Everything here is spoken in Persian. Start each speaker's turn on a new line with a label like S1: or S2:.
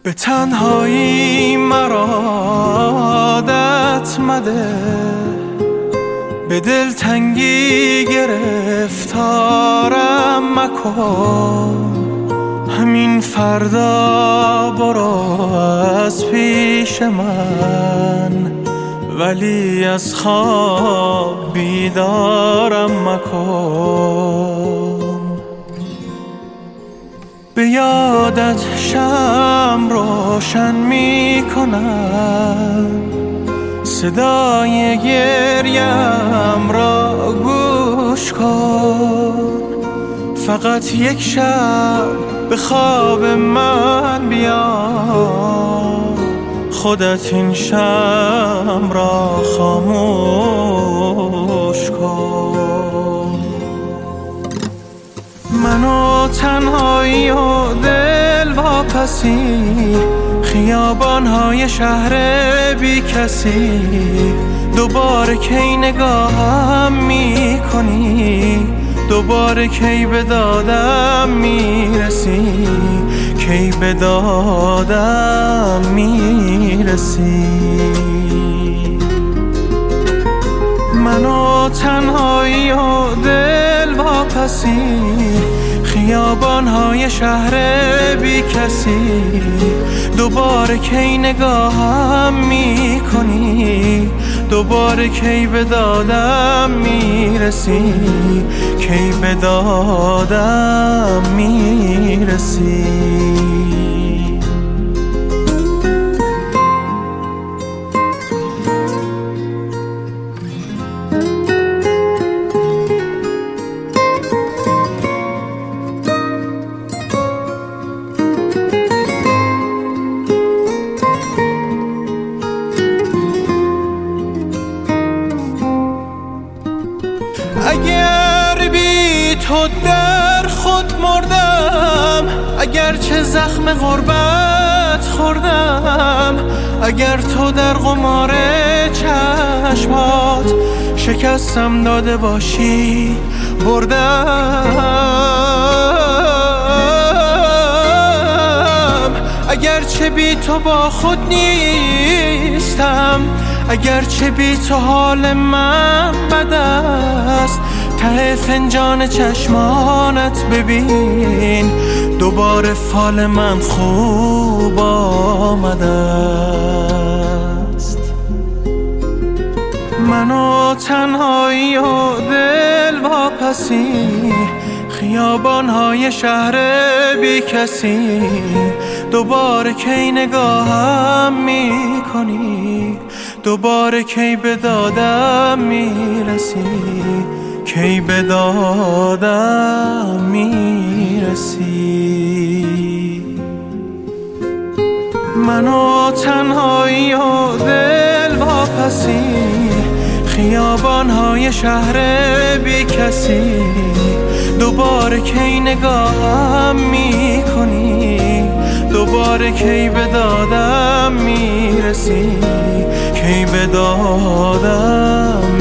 S1: به تنهایی مرا عادت مده، به دلتنگی گرفتارم مکن. همین فردا برو از پیش من، ولی از خواب بیدارم مکن. به یادت شمع روشن می کنم، صدای گریم را گوش کن. فقط یک شب به خواب من بیا، خودت این شمع را خاموش کن. منو تنهایی و دل واپسی، خیابان‌های شهر بی کسی. دوباره کی نگاهم می کنی، دوباره کی به دادم میرسی، کی به دادم میرسی. منو تنهایی و دل واپسی، خیابان‌های شهر بی کسی. دوباره کی نگاهم می کنی، دوباره کی به دادم میرسی، کی به دادم میرسی. اگر بی تو در خود مردم، اگر چه زخم غربت خوردم، اگر تو در قمار چشمات شکستم داده باشی بردم، اگر چه بی تو با خود نیستم، اگر چه بی تو حال من بد است، ته فنجان چشمانت ببین، دوباره فال من خوب آمده است. منو تنهایی و دل واپسی، خیابان‌های شهر بی کسی. دوباره کی نگاهم می کنی، دوباره کی به دادم میرسی، کی به دادم میرسی. منو تنهایی و دل واپسی، خیابان‌های شهر بی کسی. دوباره کی نگاهم می کنی، دوباره کی به دادم میرسی، کی به دادم